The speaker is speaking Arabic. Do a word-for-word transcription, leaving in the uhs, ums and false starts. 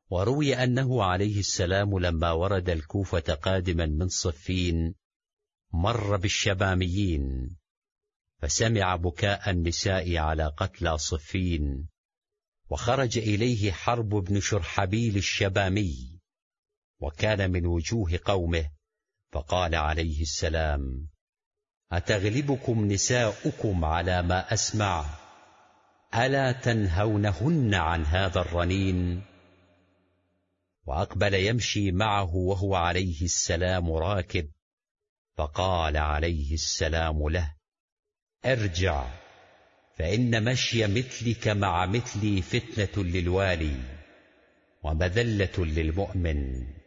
وروي أنه عليه السلام لما ورد الكوفة قادما من صفين مر بالشباميين، فسمع بكاء النساء على قتلى صفين، وخرج إليه حرب بن شرحبيل الشبامي، وكان من وجوه قومه، فقال عليه السلام: أتغلبكم نساؤكم على ما أسمع؟ ألا تنهونهن عن هذا الرنين؟ وأقبل يمشي معه وهو عليه السلام راكب، فقال عليه السلام له: ارجع، فإن مشي مثلك مع مثلي فتنة للوالي ومذلة للمؤمن.